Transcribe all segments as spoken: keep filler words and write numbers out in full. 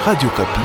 Radio Kapi.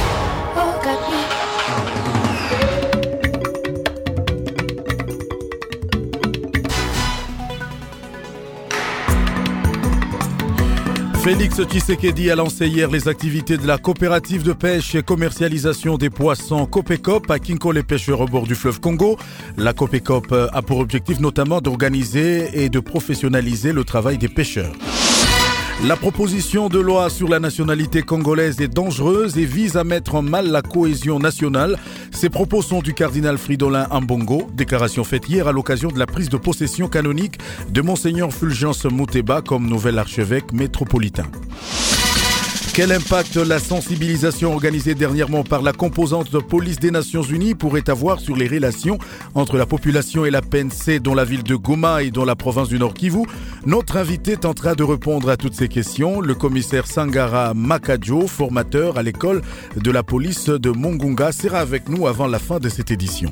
Félix Tshisekedi a lancé hier les activités de la coopérative de pêche et commercialisation des poissons Copecop à Kinkole, les pêcheurs au bord du fleuve Congo. La Copecop a pour objectif notamment d'organiser et de professionnaliser le travail des pêcheurs. La proposition de loi sur la nationalité congolaise est dangereuse et vise à mettre en mal la cohésion nationale. Ces propos sont du cardinal Fridolin Ambongo, déclaration faite hier à l'occasion de la prise de possession canonique de Monseigneur Fulgence Mouteba comme nouvel archevêque métropolitain. Quel impact la sensibilisation organisée dernièrement par la composante de police des Nations Unies pourrait avoir sur les relations entre la population et la P N C dans la ville de Goma et dans la province du Nord Kivu? Notre invité tentera de répondre à toutes ces questions. Le commissaire Sangara Makadjo, formateur à l'école de la police de Mongunga, sera avec nous avant la fin de cette édition.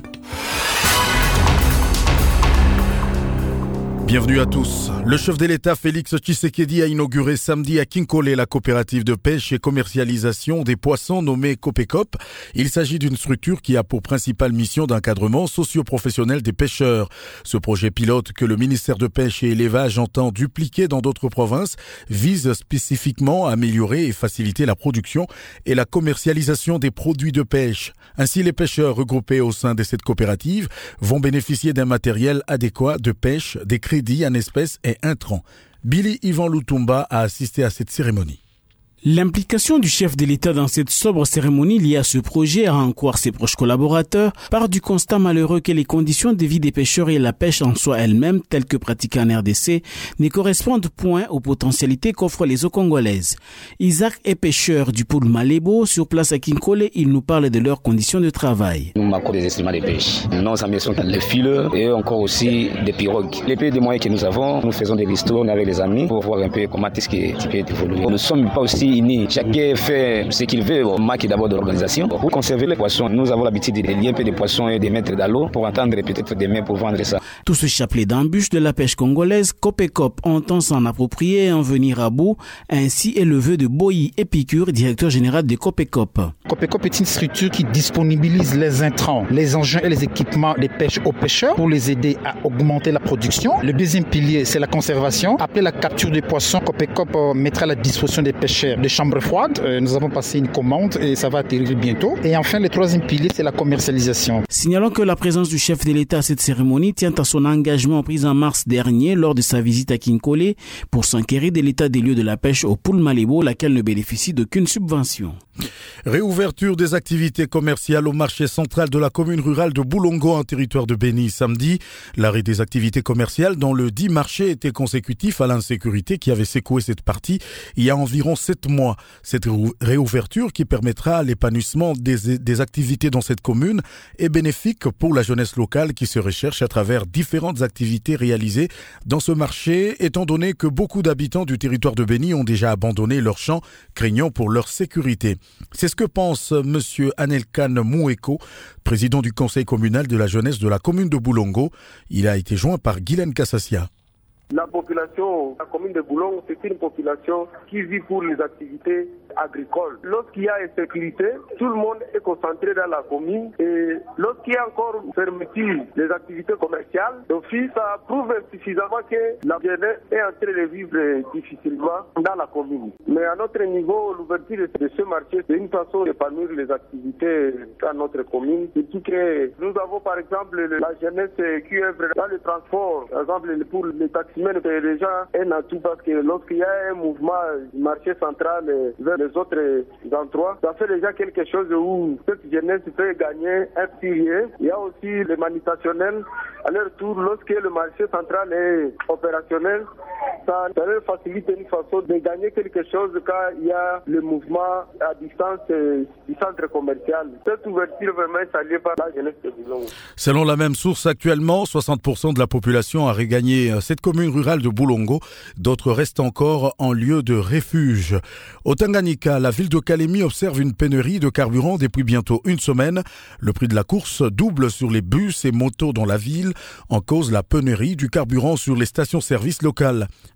Bienvenue à tous. Le chef de l'État Félix Tshisekedi a inauguré samedi à Kinkole la coopérative de pêche et commercialisation des poissons nommée Copecop. Il s'agit d'une structure qui a pour principale mission d'encadrement socio-professionnel des pêcheurs. Ce projet pilote que le ministère de Pêche et Élevage entend dupliquer dans d'autres provinces vise spécifiquement à améliorer et faciliter la production et la commercialisation des produits de pêche. Ainsi, les pêcheurs regroupés au sein de cette coopérative vont bénéficier d'un matériel adéquat de pêche, des crédits en espèces et intrants. Billy Ivan Lutumba a assisté à cette cérémonie. L'implication du chef de l'État dans cette sobre cérémonie liée à ce projet, à en croire ses proches collaborateurs, part du constat malheureux que les conditions de vie des pêcheurs et la pêche en soi elle-même, telles que pratiquées en R D C, ne correspondent point aux potentialités qu'offrent les eaux congolaises. Isaac est pêcheur du pôle Malébo. Sur place à Kinkole, il nous parle de leurs conditions de travail. Nous marquons des instruments de pêche. Nos amis sont les fileurs et encore aussi des pirogues. Les peu de moyens que nous avons, nous faisons des ristournes avec les amis pour voir un peu comment est-ce que tu peux évoluer. Nous ne sommes pas aussi unis. Chacun fait ce qu'il veut. On marque d'abord de l'organisation. Pour conserver les poissons, nous avons l'habitude de lier un peu de poissons et de mettre dans l'eau pour attendre peut-être demain pour vendre ça. Tout ce chapelet d'embûches de la pêche congolaise, Copecop entend s'en approprier et en venir à bout. Ainsi est le vœu de Boyi Épicure, directeur général de Copecop. Copecop est une structure qui disponibilise les intrants, les engins et les équipements de pêche aux pêcheurs pour les aider à augmenter la production. Le deuxième pilier, c'est la conservation. Après la capture des poissons, Copecop mettra à la disposition des pêcheurs des chambres froides. Nous avons passé une commande et ça va atterrir bientôt. Et enfin, le troisième pilier, c'est la commercialisation. Signalons que la présence du chef de l'État à cette cérémonie tient à son engagement pris en mars dernier lors de sa visite à Kinkole pour s'enquérir de l'état des lieux de la pêche au Poul Malébo, laquelle ne bénéficie d'aucune subvention. Réouverture des activités commerciales au marché central de la commune rurale de Boulongo en territoire de Béni samedi. L'arrêt des activités commerciales dans le dit marché était consécutif à l'insécurité qui avait secoué cette partie il y a environ sept mois. Cette réouverture qui permettra l'épanouissement des, des activités dans cette commune est bénéfique pour la jeunesse locale qui se recherche à travers différentes activités réalisées dans ce marché, étant donné que beaucoup d'habitants du territoire de Béni ont déjà abandonné leurs champs, craignant pour leur sécurité. C'est ce que pense M. Anelkan Moueko, président du conseil communal de la jeunesse de la commune de Boulongo. Il a été joint par Guylaine Kassassia. La population, la commune de Boulongo, c'est une population qui vit pour les activités agricoles. Lorsqu'il y a insécurité, tout le monde est concentré dans la commune et lorsqu'il y a encore fermeture des activités commerciales, d'office, ça prouve suffisamment que la jeunesse est en train de vivre difficilement dans la commune. Mais à notre niveau, l'ouverture de ce marché, c'est une façon d'épanouir les activités dans notre commune. Surtout que nous avons par exemple la jeunesse qui œuvre dans le transport, par exemple pour les taxis. Mais c'est déjà un atout parce que lorsqu'il y a un mouvement du marché central vers les autres endroits, ça fait déjà quelque chose où cette jeunesse peut gagner un petit rien. Il y a aussi le manutationnel. À leur tour, lorsque le marché central est opérationnel, ça, ça leur facilite une façon de gagner quelque chose quand il y a le mouvement à distance du centre commercial. Cette ouverture vraiment est saluée par la jeunesse de Boulongo. Selon la même source, actuellement, soixante pour cent de la population a regagné cette commune rurale de Boulongo. D'autres restent encore en lieu de refuge. Au Tanganyika, la ville de Kalemi observe une pénurie de carburant depuis bientôt une semaine. Le prix de la course double sur les bus et motos dans la ville. En cause la pénurie du carburant sur les stations-service locales.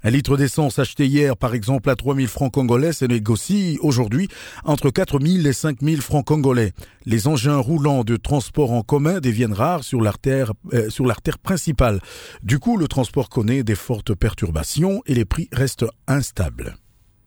Un litre d'essence acheté hier, par exemple, à trois mille francs congolais se négocie aujourd'hui entre quatre mille et cinq mille francs congolais. Les engins roulants de transport en commun deviennent rares sur l'artère, euh, sur l'artère principale. Du coup, le transport connaît des fortes perturbations et les prix restent instables.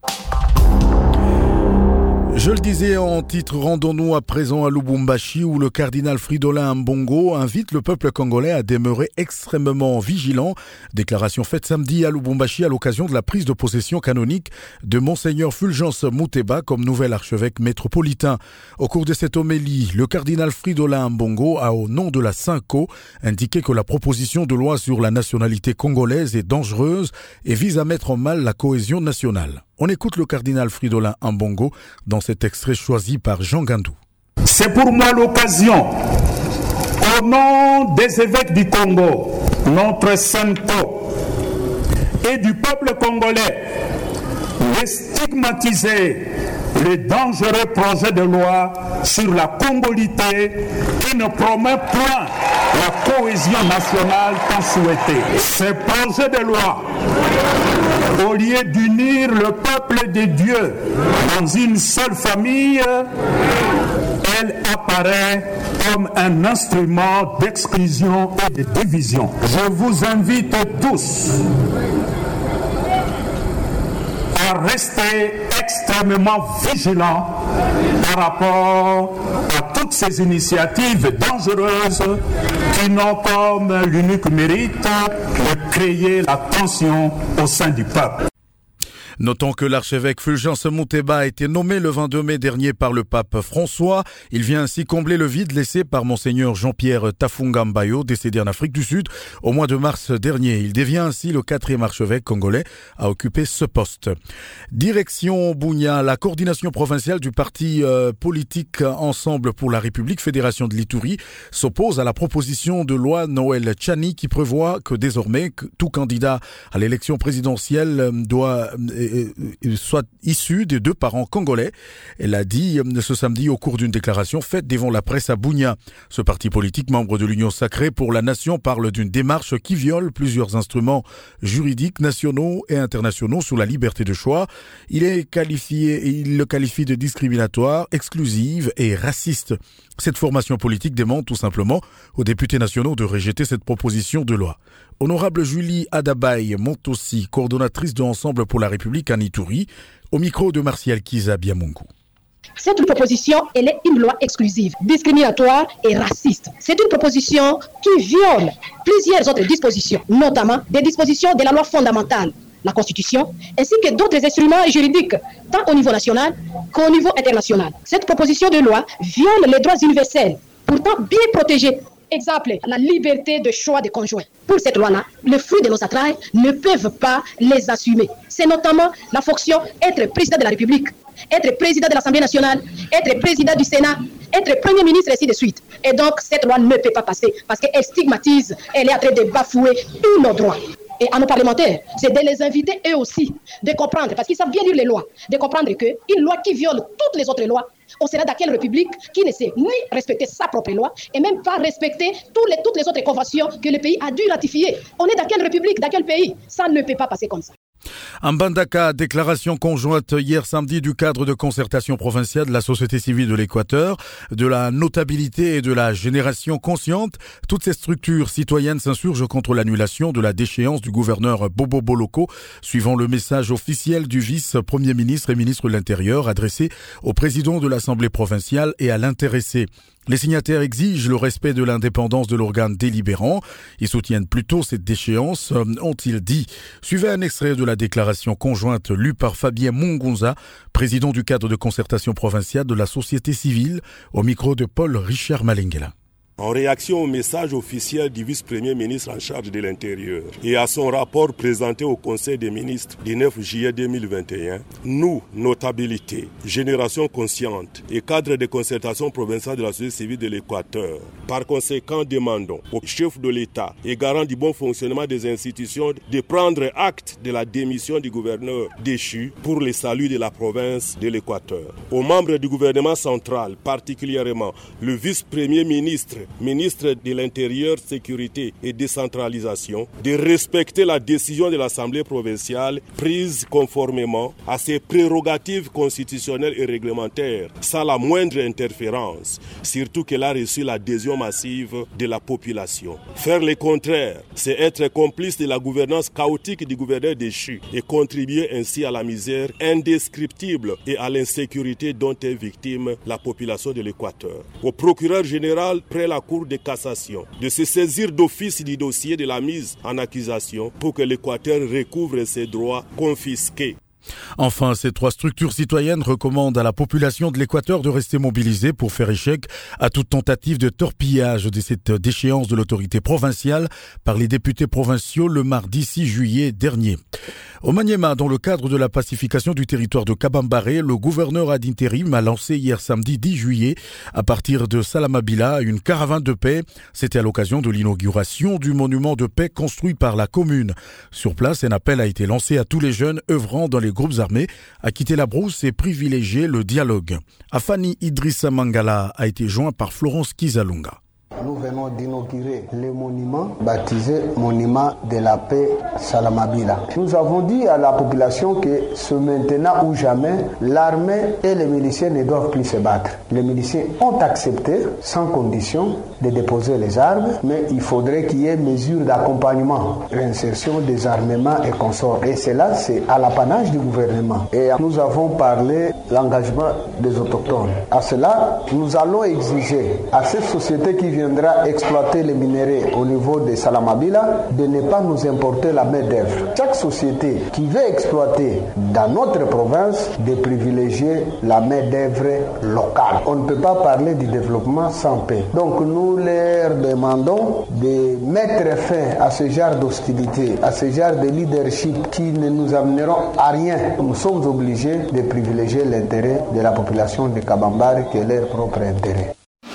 Je le disais en titre, rendons-nous à présent à Lubumbashi où le cardinal Fridolin Ambongo invite le peuple congolais à demeurer extrêmement vigilant. Déclaration faite samedi à Lubumbashi à l'occasion de la prise de possession canonique de Monseigneur Fulgence Muteba comme nouvel archevêque métropolitain. Au cours de cette homélie, le cardinal Fridolin Ambongo a, au nom de la Synco, indiqué que la proposition de loi sur la nationalité congolaise est dangereuse et vise à mettre en mal la cohésion nationale. On écoute le cardinal Fridolin Ambongo dans cet extrait choisi par Jean Gandou. C'est pour moi l'occasion, au nom des évêques du Congo, notre Synco et du peuple congolais, de stigmatiser le dangereux projet de loi sur la congolité qui ne promet point la cohésion nationale tant souhaitée. Ce projet de loi, au lieu d'unir le peuple de Dieu dans une seule famille, elle apparaît comme un instrument d'exclusion et de division. Je vous invite tous à rester extrêmement vigilants par rapport à toutes ces initiatives dangereuses qui n'ont comme l'unique mérite de créer la tension au sein du peuple. Notons que l'archevêque Fulgence Muteba a été nommé le vingt-deux mai dernier par le pape François. Il vient ainsi combler le vide laissé par Monseigneur Jean-Pierre Tafunga Mbayo, décédé en Afrique du Sud au mois de mars dernier. Il devient ainsi le quatrième archevêque congolais à occuper ce poste. Direction Bunia, la coordination provinciale du parti euh, politique Ensemble pour la République, Fédération de l'Ituri, s'oppose à la proposition de loi Noël Tchani qui prévoit que désormais que tout candidat à l'élection présidentielle doit soit issu des deux parents congolais. Elle a dit ce samedi au cours d'une déclaration faite devant la presse à Bunia. Ce parti politique, membre de l'Union sacrée pour la nation, parle d'une démarche qui viole plusieurs instruments juridiques nationaux et internationaux sur la liberté de choix. Il est qualifié, il le qualifie de discriminatoire, exclusive et raciste. Cette formation politique demande tout simplement aux députés nationaux de rejeter cette proposition de loi. Honorable Julie Adabaye Montossi, coordonnatrice de Ensemble pour la République en Ituri, au micro de Martial Kiza Biamungu. Cette proposition, elle est une loi exclusive, discriminatoire et raciste. C'est une proposition qui viole plusieurs autres dispositions, notamment des dispositions de la loi fondamentale, la Constitution, ainsi que d'autres instruments juridiques, tant au niveau national qu'au niveau international. Cette proposition de loi viole les droits universels, pourtant bien protégés. Exemple, la liberté de choix des conjoints. Pour cette loi-là, les fruits de nos entrailles ne peuvent pas les assumer. C'est notamment la fonction être président de la République, être président de l'Assemblée nationale, être président du Sénat, être premier ministre, et ainsi de suite. Et donc, cette loi ne peut pas passer parce qu'elle stigmatise, elle est en train de bafouer tous nos droits. Et à nos parlementaires, c'est de les inviter eux aussi, de comprendre, parce qu'ils savent bien lire les lois, de comprendre qu'une loi qui viole toutes les autres lois, on sera dans quelle république qui ne sait ni respecter sa propre loi et même pas respecter toutes les, toutes les autres conventions que le pays a dû ratifier. On est dans quelle république, dans quel pays? Ça ne peut pas passer comme ça. En Mbandaka, déclaration conjointe hier samedi du cadre de concertation provinciale de la société civile de l'Équateur, de la notabilité et de la génération consciente. Toutes ces structures citoyennes s'insurgent contre l'annulation de la déchéance du gouverneur Bobo Boloko, suivant le message officiel du vice-premier ministre et ministre de l'Intérieur adressé au président de l'Assemblée provinciale et à l'intéressé. Les signataires exigent le respect de l'indépendance de l'organe délibérant. Ils soutiennent plutôt cette déchéance, ont-ils dit. Suivez un extrait de la déclaration conjointe lue par Fabien Mungunza, président du cadre de concertation provinciale de la société civile, au micro de Paul Richard Malengela. En réaction au message officiel du vice-premier ministre en charge de l'Intérieur et à son rapport présenté au Conseil des ministres du neuf juillet deux mille vingt et un, nous, notabilité, génération consciente et cadre de concertation provinciale de la société civile de l'Équateur, par conséquent demandons au chef de l'État et garant du bon fonctionnement des institutions de prendre acte de la démission du gouverneur déchu pour le salut de la province de l'Équateur. Aux membres du gouvernement central, particulièrement le vice-premier ministre ministre de l'Intérieur, Sécurité et Décentralisation, de respecter la décision de l'Assemblée provinciale prise conformément à ses prérogatives constitutionnelles et réglementaires, sans la moindre interférence, surtout qu'elle a reçu l'adhésion massive de la population. Faire le contraire, c'est être complice de la gouvernance chaotique du gouverneur déchu et contribuer ainsi à la misère indescriptible et à l'insécurité dont est victime la population de l'Équateur. Au procureur général près la Cour de cassation de se saisir d'office du dossier de la mise en accusation pour que l'Équateur recouvre ses droits confisqués. Enfin, ces trois structures citoyennes recommandent à la population de l'Équateur de rester mobilisée pour faire échec à toute tentative de torpillage de cette déchéance de l'autorité provinciale par les députés provinciaux le mardi six juillet dernier. Au Maniema, dans le cadre de la pacification du territoire de Kabambaré, le gouverneur ad intérim a lancé hier samedi dix juillet, à partir de Salamabila, une caravane de paix. C'était à l'occasion de l'inauguration du monument de paix construit par la commune. Sur place, un appel a été lancé à tous les jeunes œuvrant dans les groupes armés à quitter la brousse et privilégier le dialogue. Afani Idrissa Mangala a été joint par Florence Kizalunga. Nous venons d'inaugurer le monument baptisé Monument de la paix Salamabila. Nous avons dit à la population que ce maintenant ou jamais, l'armée et les miliciens ne doivent plus se battre. Les miliciens ont accepté, sans condition, de déposer les armes, mais il faudrait qu'il y ait mesures d'accompagnement, réinsertion des armements et consorts. Et cela, c'est à l'apanage du gouvernement. Et nous avons parlé de l'engagement des autochtones. À cela, nous allons exiger à cette société qui viendra exploiter les minéraux au niveau de Salamabila de ne pas nous importer la main-d'œuvre. Chaque société qui veut exploiter dans notre province de privilégier la main-d'œuvre locale. On ne peut pas parler du développement sans paix. Donc nous leur demandons de mettre fin à ce genre d'hostilité, à ce genre de leadership qui ne nous amèneront à rien. Nous sommes obligés de privilégier l'intérêt de la population de Kabambaré que leur propre intérêt.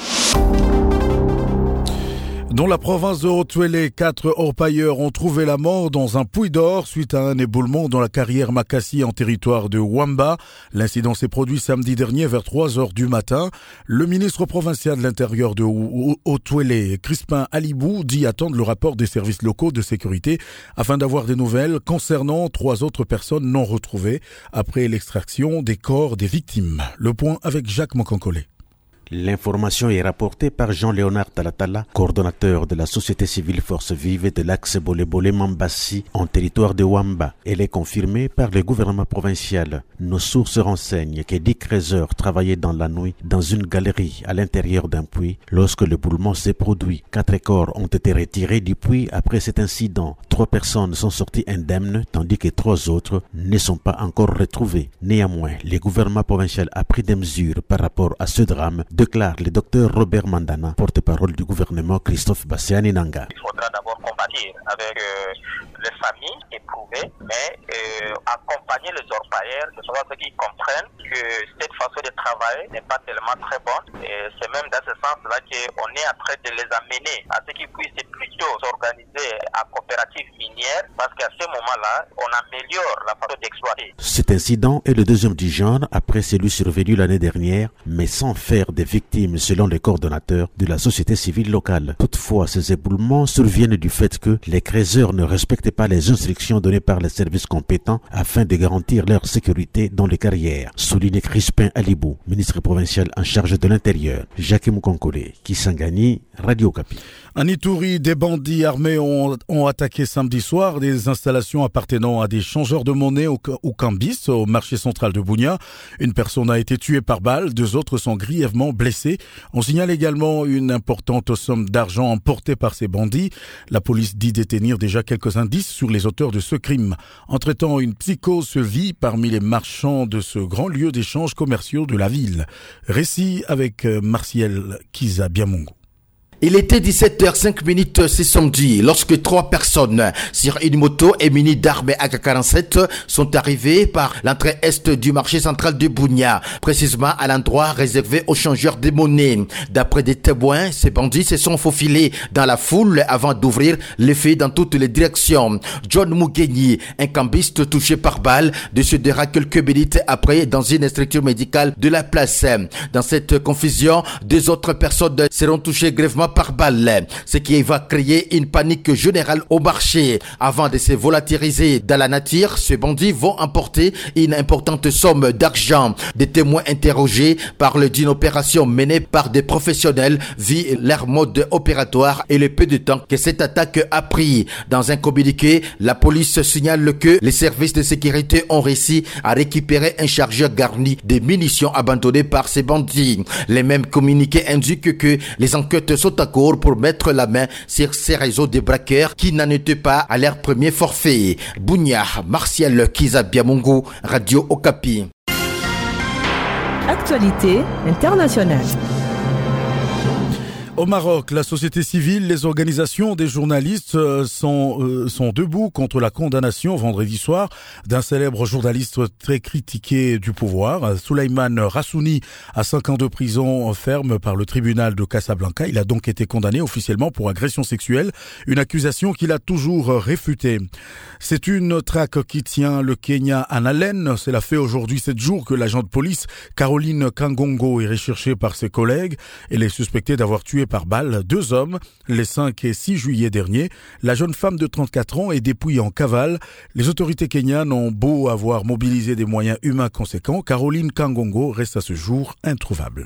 Dans la province de Haut-Touélé, quatre orpailleurs ont trouvé la mort dans un puits d'or suite à un éboulement dans la carrière Makassi en territoire de Wamba. L'incident s'est produit samedi dernier vers trois heures du matin. Le ministre provincial de l'Intérieur de Haut-Touélé, Crispin Alibou, dit attendre le rapport des services locaux de sécurité afin d'avoir des nouvelles concernant trois autres personnes non retrouvées après l'extraction des corps des victimes. Le point avec Jacques Mokankole. L'information est rapportée par Jean-Léonard Talatala, coordonnateur de la société civile Force Vive de l'axe Bolé-Bolé-Mambassi en territoire de Wamba. Elle est confirmée par le gouvernement provincial. Nos sources renseignent que dix creuseurs travaillaient dans la nuit dans une galerie à l'intérieur d'un puits lorsque l'éboulement s'est produit. Quatre corps ont été retirés du puits après cet incident. Trois personnes sont sorties indemnes tandis que trois autres ne sont pas encore retrouvées. Néanmoins, le gouvernement provincial a pris des mesures par rapport à ce drame, déclare le docteur Robert Mandana, porte-parole du gouvernement Christophe Bassiani Nanga. Il faudra d'abord compatir avec euh, les familles éprouvées, mais euh, accompagner les orpailleurs, de savoir ceux qui comprennent que cette façon de travailler n'est pas tellement très bonne. Et c'est même dans ce sens-là qu'on est en train de les amener à ce qu'ils puissent plutôt s'organiser à coopératives minières, parce qu'à ce moment-là, on améliore la façon d'exploiter. Cet incident est le deuxième du genre après celui survenu l'année dernière, mais sans faire des victimes selon les coordonnateurs de la société civile locale. Toutefois, ces éboulements surviennent du fait que les creuseurs ne respectent pas les instructions données par les services compétents afin de garantir leur sécurité dans les carrières, souligne Crispin Alibou, ministre provincial en charge de l'Intérieur. Jacques Moukonkole, Kisangani, Radio Okapi. En Ituri, des bandits armés ont, ont attaqué samedi soir des installations appartenant à des changeurs de monnaie au, au Cambis, au marché central de Bunia. Une personne a été tuée par balle, deux autres sont grièvement blessés. On signale également une importante somme d'argent emportée par ces bandits. La police dit détenir déjà quelques indices sur les auteurs de ce crime. Entre-temps, une psychose se vit parmi les marchands de ce grand lieu d'échanges commerciaux de la ville. Récit avec Martial Kiza Biamongo. Il était dix-sept heures cinq minutes ce samedi lorsque trois personnes sur une moto et munis d'armes A K quarante-sept sont arrivées par l'entrée est du marché central de Bunia, précisément à l'endroit réservé aux changeurs de monnaie. D'après des témoins, ces bandits se sont faufilés dans la foule avant d'ouvrir les feux dans toutes les directions. John Mugenyi, un cambiste touché par balle, décédera quelques minutes après dans une structure médicale de la place. Dans cette confusion, deux autres personnes seront touchées grièvement par balle, ce qui va créer une panique générale au marché. Avant de se volatiliser dans la nature, ces bandits vont emporter une importante somme d'argent. Des témoins interrogés parlent d'une opération menée par des professionnels vu leur mode opératoire et le peu de temps que cette attaque a pris. Dans un communiqué, la police signale que les services de sécurité ont réussi à récupérer un chargeur garni de munitions abandonné par ces bandits. Les mêmes communiqués indiquent que les enquêtes sont en cours pour mettre la main sur ces réseaux de braqueurs qui n'en étaient pas à leur premier forfait. Bunia, Martial Kizabiamungu, Radio Okapi. Actualité internationale. Au Maroc, la société civile, les organisations des journalistes sont, euh, sont debout contre la condamnation vendredi soir d'un célèbre journaliste très critiqué du pouvoir, Souleymane Rassouni, à cinq ans de prison ferme par le tribunal de Casablanca. Il a donc été condamné officiellement pour agression sexuelle, une accusation qu'il a toujours réfutée. C'est une traque qui tient le Kenya en haleine. Cela fait aujourd'hui sept jours que l'agent de police Caroline Kangongo est recherchée par ses collègues. Elle est suspectée d'avoir tué par balle deux hommes les cinq et six juillet dernier. La jeune femme de trente-quatre ans est dépouillée en cavale. Les autorités kenyanes ont beau avoir mobilisé des moyens humains conséquents, Caroline Kangongo reste à ce jour introuvable.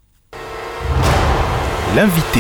L'invité.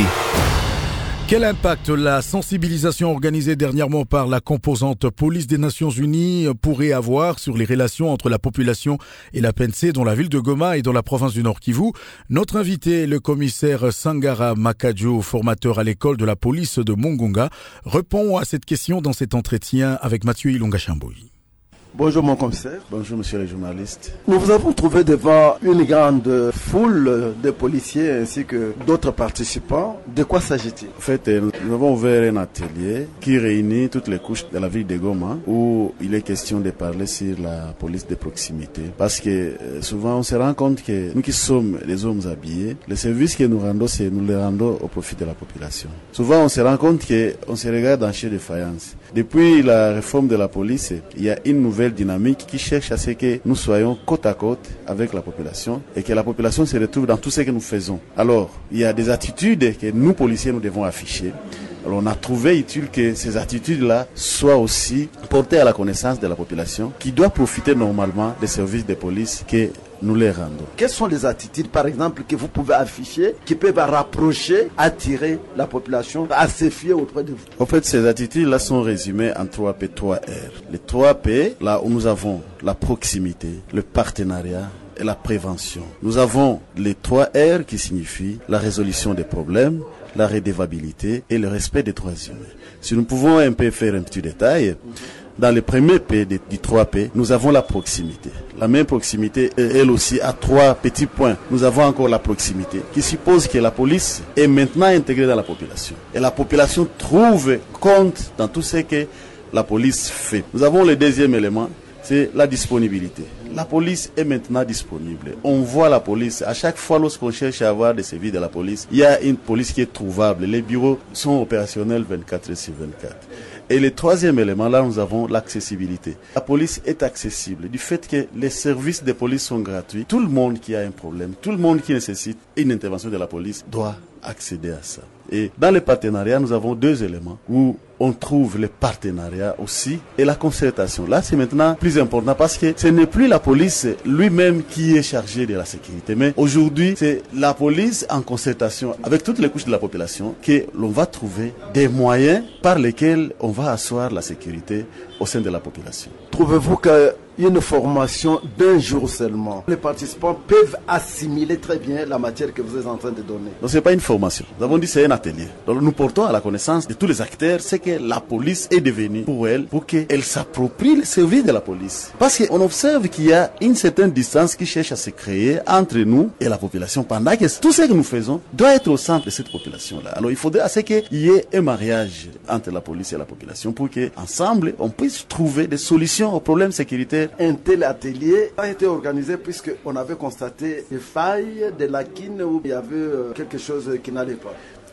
Quel impact la sensibilisation organisée dernièrement par la composante police des Nations Unies pourrait avoir sur les relations entre la population et la P N C dans la ville de Goma et dans la province du Nord Kivu? Notre invité, le commissaire Sangara Makadjo, formateur à l'école de la police de Mongonga, répond à cette question dans cet entretien avec Mathieu Ilonga Chamboui. Bonjour mon commissaire. Bonjour monsieur le journaliste. Nous vous avons trouvé devant une grande foule de policiers ainsi que d'autres participants. De quoi s'agit-il? En fait, nous avons ouvert un atelier qui réunit toutes les couches de la ville de Goma où il est question de parler sur la police de proximité. Parce que souvent on se rend compte que nous qui sommes des hommes habillés, les services que nous rendons, c'est nous les rendons au profit de la population. Souvent on se rend compte qu'on se regarde en chien de faïence. Depuis la réforme de la police, il y a une nouvelle dynamique qui cherche à ce que nous soyons côte à côte avec la population et que la population se retrouve dans tout ce que nous faisons. Alors, il y a des attitudes que nous, policiers, nous devons afficher. Alors, on a trouvé utile que ces attitudes-là soient aussi portées à la connaissance de la population qui doit profiter normalement des services de police que nous les rendons. Quelles sont les attitudes, par exemple, que vous pouvez afficher, qui peuvent rapprocher, attirer la population à se fier auprès de vous? En fait, ces attitudes-là sont résumées en trois P, trois R. Les trois P, là où nous avons la proximité, le partenariat et la prévention. Nous avons les trois R qui signifient la résolution des problèmes, la redevabilité et le respect des droits humains. Si nous pouvons un peu faire un petit détail, dans le premier P du trois P, nous avons la proximité. La même proximité, elle aussi, a trois petits points. Nous avons encore la proximité, qui suppose que la police est maintenant intégrée dans la population. Et la population trouve compte dans tout ce que la police fait. Nous avons le deuxième élément, c'est la disponibilité. La police est maintenant disponible. On voit la police. À chaque fois, lorsqu'on cherche à avoir des services de la police, il y a une police qui est trouvable. Les bureaux sont opérationnels vingt-quatre heures sur vingt-quatre. Et le troisième élément, là, nous avons l'accessibilité. La police est accessible. Du fait que les services de police sont gratuits, tout le monde qui a un problème, tout le monde qui nécessite une intervention de la police doit accéder à ça. Et dans les partenariats, nous avons deux éléments où on trouve le partenariat aussi et la concertation. Là, c'est maintenant plus important parce que ce n'est plus la police lui-même qui est chargée de la sécurité. Mais aujourd'hui, c'est la police en concertation avec toutes les couches de la population que l'on va trouver des moyens par lesquels on va asseoir la sécurité au sein de la population. Trouvez-vous que une formation d'un jour seulement, les participants peuvent assimiler très bien la matière que vous êtes en train de donner? Donc, ce n'est pas une formation. Nous avons dit c'est un atelier. Donc, nous portons à la connaissance de tous les acteurs ce que la police est devenue pour elle, pour qu'elle s'approprie le service de la police. Parce qu'on observe qu'il y a une certaine distance qui cherche à se créer entre nous et la population, pendant que tout ce que nous faisons doit être au centre de cette population-là. Alors, il faudrait assez qu'il y ait un mariage entre la police et la population pour qu'ensemble, on puisse trouver des solutions aux problèmes sécuritaires. Un tel atelier a été organisé puisqu'on avait constaté des failles, des lacunes où il y avait quelque chose qui n'allait pas.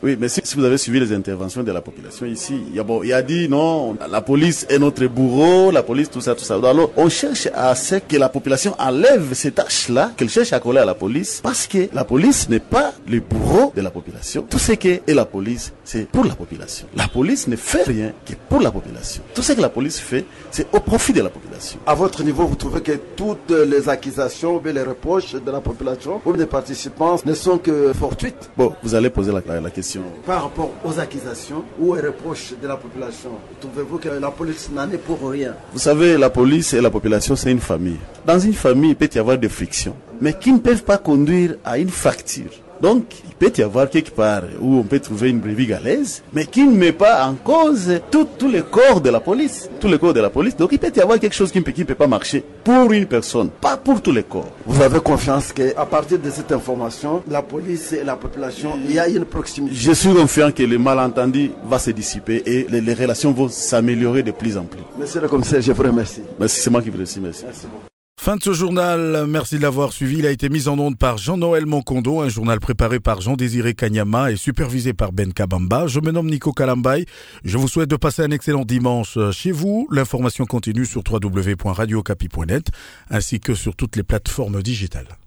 Oui, mais si, si vous avez suivi les interventions de la population ici, il y a, bon, il a dit non, la police est notre bourreau, la police, tout ça, tout ça. Alors, on cherche à ce que la population enlève ces tâches-là, qu'elle cherche à coller à la police, parce que la police n'est pas le bourreau de la population. Tout ce que est la police, c'est pour la population. La police ne fait rien que pour la population. Tout ce que la police fait, c'est au profit de la population. À votre niveau, vous trouvez que toutes les accusations, les reproches de la population ou des participants ne sont que fortuites? Bon, vous allez poser la, la, la question. Par rapport aux accusations ou aux reproches de la population, trouvez-vous que la police n'en est pour rien? Vous savez, la police et la population, c'est une famille. Dans une famille, il peut y avoir des frictions, mais qui ne peuvent pas conduire à une fracture. Donc, il peut y avoir quelque part où on peut trouver une brebis galaise, mais qui ne met pas en cause tous tout les corps de la police. Tous les corps de la police. Donc, il peut y avoir quelque chose qui ne peut, qui peut pas marcher pour une personne, pas pour tous les corps. Vous avez confiance qu'à partir de cette information, la police et la population, il y a une proximité? Je suis confiant que le malentendu va se dissiper et les, les relations vont s'améliorer de plus en plus. Monsieur le commissaire, je vous remercie. Merci, c'est moi qui vous remercie. Merci. Merci beaucoup. Fin de ce journal, merci de l'avoir suivi. Il a été mis en onde par Jean-Noël Monkondo, un journal préparé par Jean-Désiré Kanyama et supervisé par Ben Kabamba. Je me nomme Nico Kalambay. Je vous souhaite de passer un excellent dimanche chez vous. L'information continue sur w w w point radio okapi point net ainsi que sur toutes les plateformes digitales.